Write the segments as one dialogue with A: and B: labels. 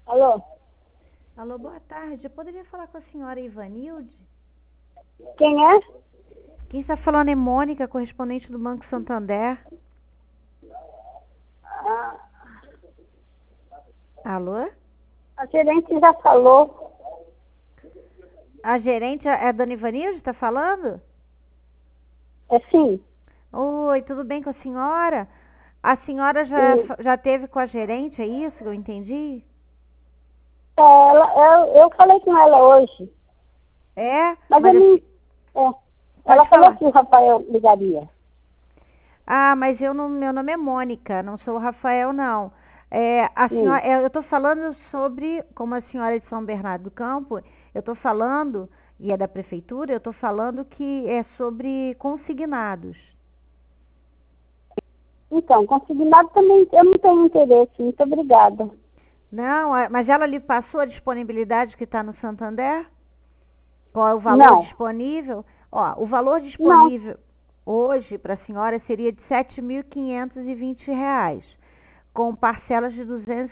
A: Alô?
B: Alô, boa tarde. Eu poderia falar com a senhora Ivanilde?
A: Quem é?
B: Quem está falando é Mônica, correspondente do Banco Santander.
A: Ah,
B: Alô?
A: a gerente já falou.
B: A gerente é a dona Ivanilde, está falando?
A: É sim.
B: Oi, tudo bem com a senhora? A senhora
A: E,
B: já teve com a gerente, é isso que eu entendi?
A: eu falei com ela hoje,
B: É,
A: mas eu
B: mas
A: não.
B: pode
A: Ela falou
B: falar.
A: que o Rafael ligaria.
B: Ah, mas eu não, meu nome é Mônica, não sou o Rafael, não. A senhora,
A: Sim.
B: eu estou falando sobre, como a senhora é de São Bernardo do Campo, eu estou falando, e é da prefeitura, eu estou falando que é sobre consignados.
A: Então, consignado também eu não tenho interesse. Muito obrigada.
B: Não, mas ela lhe passou a disponibilidade que está no Santander? Qual é o valor
A: Não,
B: disponível? Ó, o valor
A: não.
B: disponível hoje para a senhora seria de R$ 7.520, com parcelas de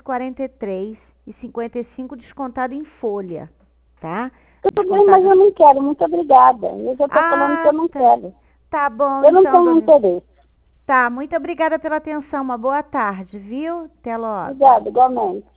B: 243,55 descontado em folha, tá?
A: Tudo bem, mas
B: Descontado.
A: eu não quero. Muito obrigada. Eu já estou falando que eu
B: Ah,
A: não
B: tá.
A: quero.
B: Tá bom
A: Eu não
B: então,
A: tenho
B: dona.
A: interesse.
B: Tá, muito obrigada pela atenção. Uma boa tarde, viu? Até logo.
A: Obrigada, igualmente.